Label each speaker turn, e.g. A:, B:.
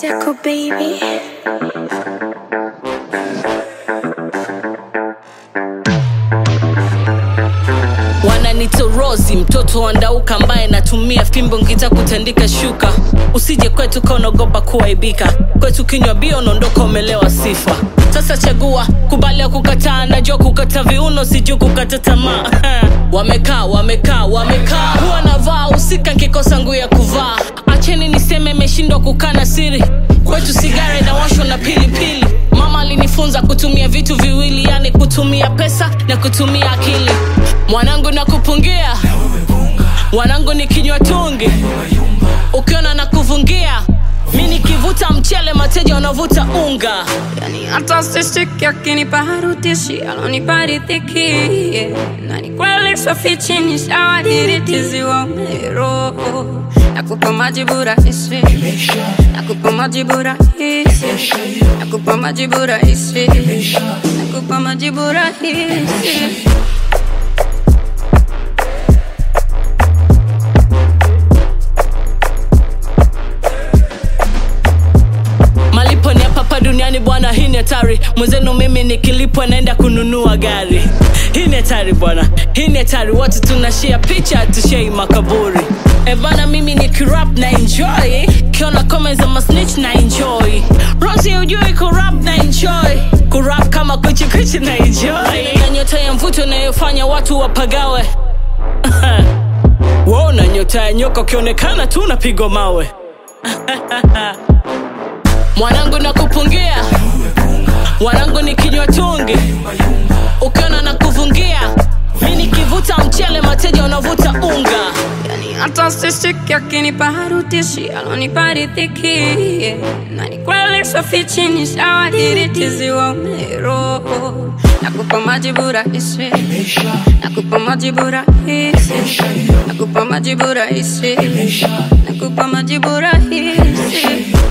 A: Circle baby.
B: Wananito Rozi, mtoto wandauka ambaye natumia fimbo ngita kutandika shuka. Usije kwetu kaonagopa kuaibika, kwetu kinywa bio nondoka umelewa sifa. Sasa chagua, kubali au kukataa, najua kukata viuno siju kukata tamaa. Wamekaa huwa navaa usika nkikosa nguo ya kuvaa. Acheni niseme meshindwa kukana siri, kwetu sigara inawashwa na pilipili. Mama alinifunza kutumia vitu viwili, yani kutumia pesa na kutumia akili. Mwanangu nakupungia, wanangu ni kinywa tungi. Ukiona na kuvungia, mimi nikivuta mchele mateja wanavuta unga.
C: Yani hata sishiki akinipa harutishi, alonipa riziki. Na ni kweli sofichi ni shawadiritizi wa mero. Nakupa majibu rahisi, nakupa majibu rahisi, nakupa majibu rahisi, nakupa majibu rahisi.
B: Malipo ni hapa duniani bwana, hii ni hatari. Mwenzenu mimi nikilipwa naenda kununua gari. Hii ni hatari bwana, hii ni hatari. Watu tunashare picha, tushare makaburi. Bana mimi nikirap na enjoy, kiona comments za snitch na enjoy. Rosie ujui kurap na enjoy, kurap kama kuchi na enjoy. Na nyota ya mvuto inayofanya watu wapagawe. Wow, na nyota ya nyoka ukionekana tu unapigwa mawe. Mwanangu nakupungia, wanangu ni kinywa tungi. Ukiona na kuvungia, mimi nikivuta mchele mateja wanavuta unga.
C: Yani hata sishiki akinipa harutishi, alonipa riziki. Na ni kweli sofichi ni shawadiritizi wa mero. Nakupa majibu rahisi, nakupa majibu rahisi, nakupa majibu rahisi, nakupa majibu rahisi.